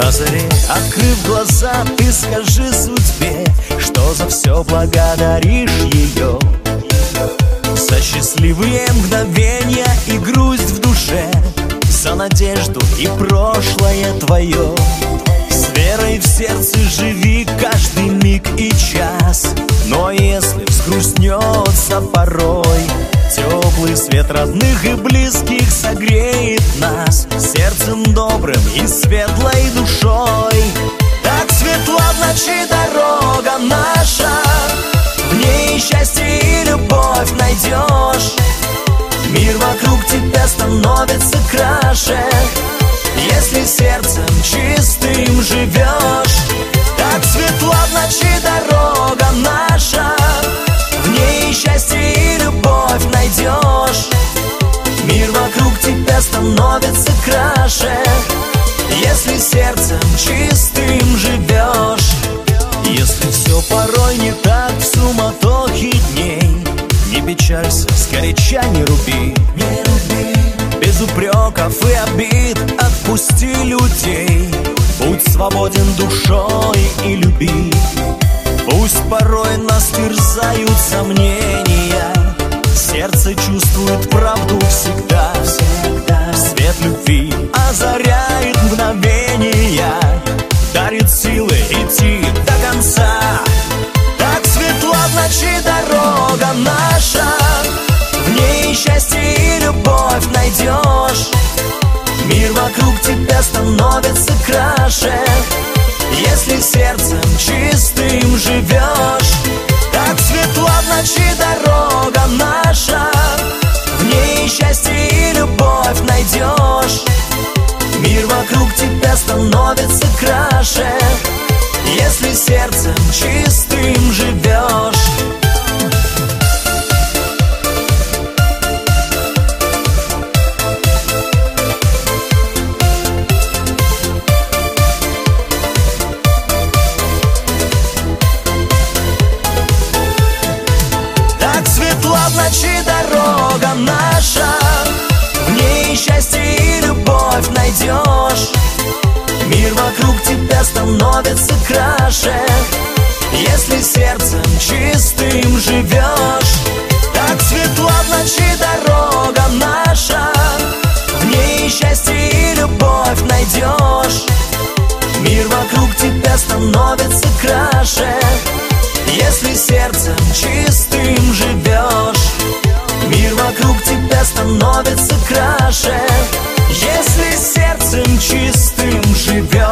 На заре, открыв глаза, ты скажи судьбе, что за все благодаришь ее. За счастливые мгновения и грусть в душе, за надежду и прошлое твое. С верой в сердце живи каждый миг и час. Но если взгрустнется порой, теплый свет родных и близких согреет нас сердцем добрым и светлой душой. Так светла в ночи дорога наша, в ней счастье и любовь найдешь. Мир вокруг тебя становится краше, если сердцем чистым живешь. Так светла в ночи дорога наша, в ней счастье и любовь найдешь. Мир вокруг тебя становится краше, если сердцем чистым живешь. Если все порой не так в суматохе дней, не печалься, сгоряча не руби. Без упреков и обид отпусти людей. Будь свободен душой и люби. Пусть порой нас терзают сомнения, сердце чувствует правду всегда. Свет любви озаряет мгновения, дарит силы идти до конца. Так светла в ночи дорога наша, в ней счастье и любовь найдешь. Мир вокруг тебя становится краше, если сердцем чистым живешь. Так светла в ночи дорога наша, в ней счастье и любовь найдешь. Мир вокруг тебя становится краше, если сердцем чистым живешь. В ночи дорога наша, в ней счастье и любовь найдешь. Мир вокруг тебя становится краше, если сердцем чистым живешь. Так светла в ночи дорога наша, в ней счастье и любовь найдешь. Мир вокруг тебя становится краше, если сердцем чистым живешь. Мир вокруг тебя становится краше, если сердцем чистым живешь.